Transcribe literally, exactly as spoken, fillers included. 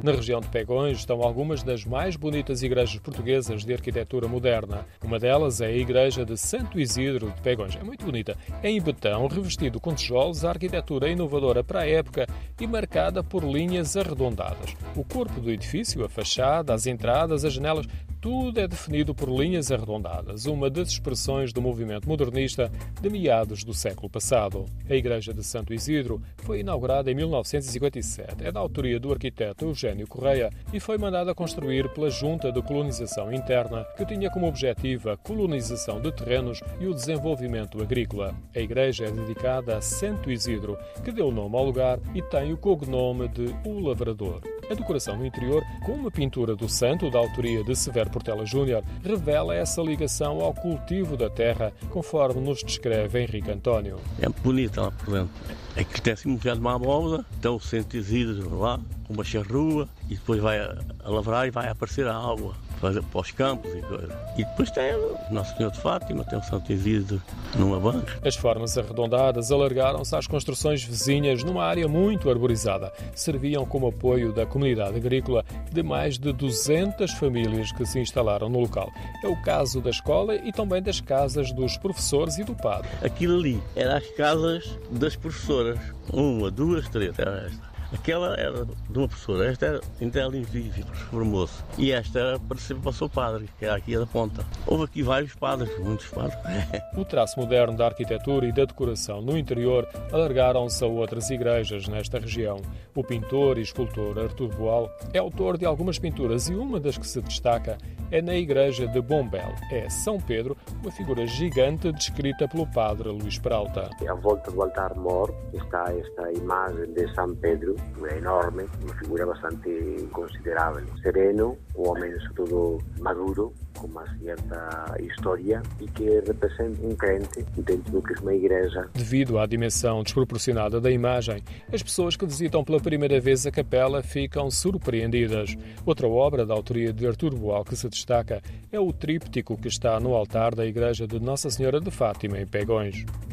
Na região de Pegões estão algumas das mais bonitas igrejas portuguesas de arquitetura moderna. Uma delas é a Igreja de Santo Isidro de Pegões. É muito bonita. É em betão, revestido com tijolos, a arquitetura é inovadora para a época e marcada por linhas arredondadas. O corpo do edifício, a fachada, as entradas, as janelas, tudo é definido por linhas arredondadas, uma das expressões do movimento modernista de meados do século passado. A Igreja de Santo Isidro foi inaugurada em mil novecentos e cinquenta e sete. É da autoria do arquiteto Eugênio Correia e foi mandada construir pela Junta de Colonização Interna, que tinha como objetivo a colonização de terrenos e o desenvolvimento agrícola. A igreja é dedicada a Santo Isidro, que deu nome ao lugar e tem o cognome de O Lavrador. A decoração no interior, com uma pintura do santo da autoria de Severo Portela Júnior, revela essa ligação ao cultivo da terra, conforme nos descreve Henrique António. É bonita lá por dentro. É que tem assim um bocado de uma abóbora, tem o Santo Isidro lá, com uma charrua, e depois vai a, a lavrar e vai aparecer a água para, para os campos e coisas. E depois tem o Nosso Senhor de Fátima, tem o Santo Isidro numa banca. As formas arredondadas alargaram-se às construções vizinhas numa área muito arborizada. Serviam como apoio da comunidade agrícola de mais de duzentas famílias que se instalaram no local. É o caso da escola e também das casas dos professores e do padre. Aquilo ali eram as casas das professoras. Uma, duas, três, era esta. Aquela era de uma professora, esta era inteligente, formou-se. E esta era para ser para o seu padre, que era aqui da ponta. Houve aqui vários padres, muitos padres. O traço moderno da arquitetura e da decoração no interior alargaram-se a outras igrejas nesta região. O pintor e escultor Artur Boal é autor de algumas pinturas e uma das que se destaca é na igreja de Bombel. É São Pedro, uma figura gigante descrita pelo padre Luís Peralta. À volta do altar mor está esta imagem de São Pedro, é enorme, uma figura bastante considerável. Sereno, um homem sobretudo maduro, com uma certa história e que representa um crente dentro do que é uma igreja. Devido à dimensão desproporcionada da imagem, as pessoas que visitam pela primeira vez a capela ficam surpreendidas. Outra obra da autoria de Artur Boal que se destaca é o tríptico que está no altar da igreja de Nossa Senhora de Fátima, em Pegões.